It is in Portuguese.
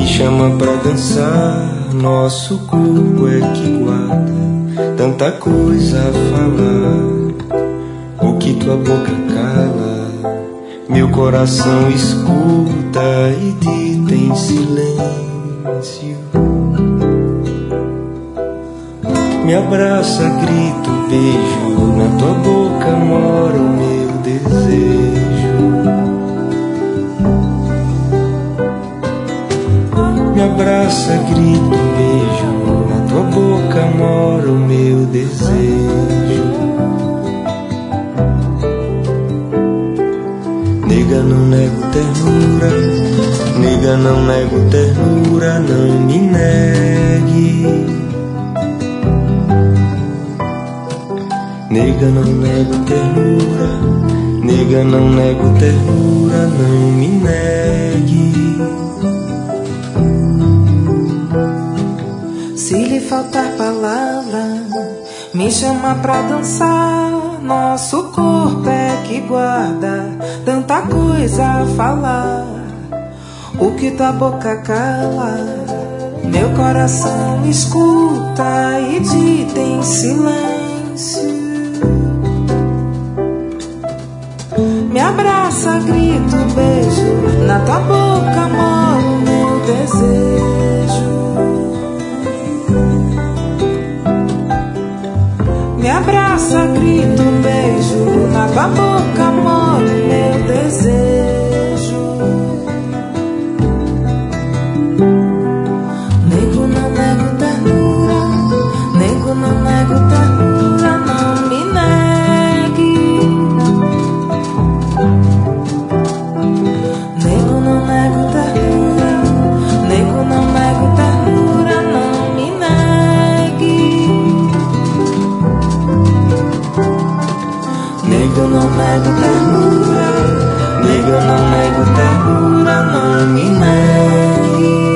me chama pra dançar. Nosso corpo é que guarda tanta coisa a falar. O que tua boca cala, meu coração escuta e dita em silêncio. Me abraça, grito, beijo, na tua boca mora o meu desejo. Me abraça, grito, beijo, na tua boca mora o meu desejo. Nega, não nego ternura, nega, não nego ternura, não me negue. Nega, não nego ternura, nega, não nego ternura, não me negue. Se lhe faltar palavra, me chama pra dançar. Nosso corpo é que guarda tanta coisa a falar. O que tua boca cala, meu coração escuta e dita em silêncio. Me abraça, grito, beijo, na tua boca mora o meu desejo. Me abraça, grito, beijo, na tua boca mora o meu desejo. Nego, não nego ternura, nego, não nego ternura, não me negue. Nego, não nego ternura, nego, não nego ternura, não me negue. Nego, não nego ternura, nego, não nego ternura, não me negue.